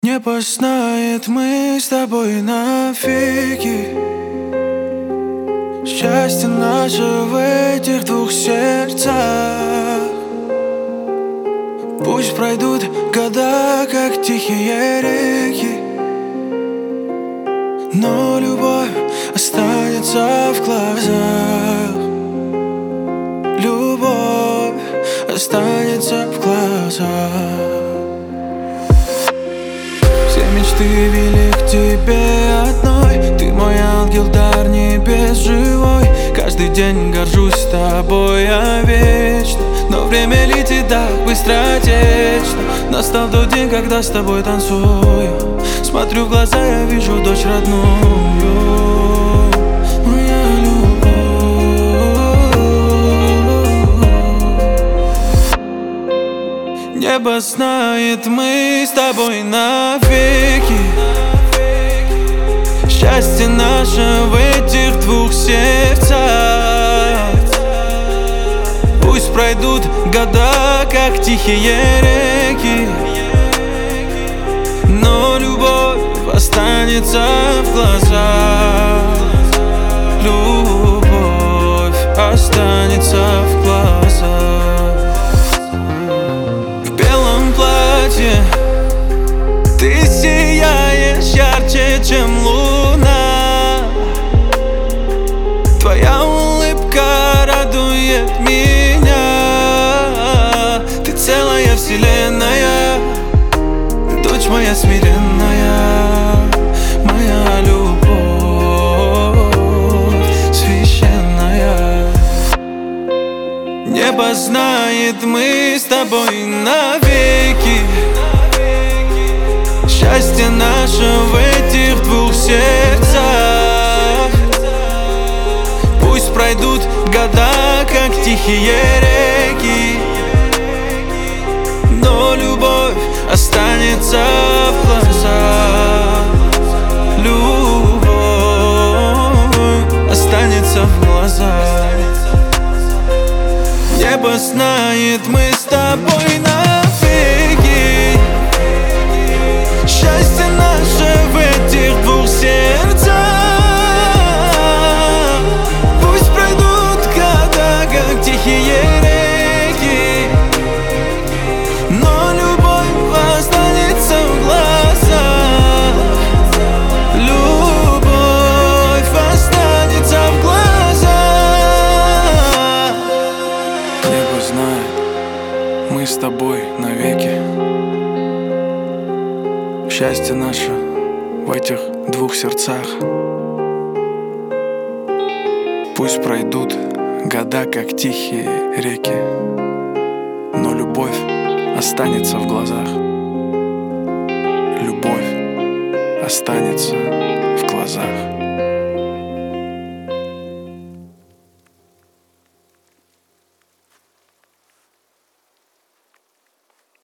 Небо знает, мы с тобой навеки. Счастье наше в этих двух сердцах. Пусть пройдут года, как тихие реки, но любовь останется в глазах. Любовь останется в глазах. Все мечты вели к тебе одной. Ты мой ангел, дар небес живой. Каждый день горжусь тобой, я вечно. Но время летит так быстротечно. Настал тот день, когда с тобой танцую. Смотрю в глаза, я вижу дочь родную. Моя любовь. Небо знает, мы с тобой навеки. Счастье наше в этих двух сердцах. Пусть пройдут года, как тихие реки, но любовь останется в глазах. Любовь останется в глазах. В белом платье ты сияешь ярче, чем луна. Твоя улыбка радует меня. Ты целая вселенная, дочь моя смиренная, моя любовь священная. Небо знает, мы с тобой навеки. Счастье наше в этих двух сердцах. Пусть пройдут года, как тихие реки, но любовь останется в глазах. Любовь останется в глазах. Небо знает, мы с тобой навеки. Счастье наше в этих двух сердцах. Пусть пройдут года, как тихие реки, но любовь останется в глазах. Любовь останется в глазах. Небо знает, мы с тобой навеки. Счастье наше в этих двух сердцах. Пусть пройдут года, как тихие реки, но любовь останется в глазах. Любовь останется в глазах.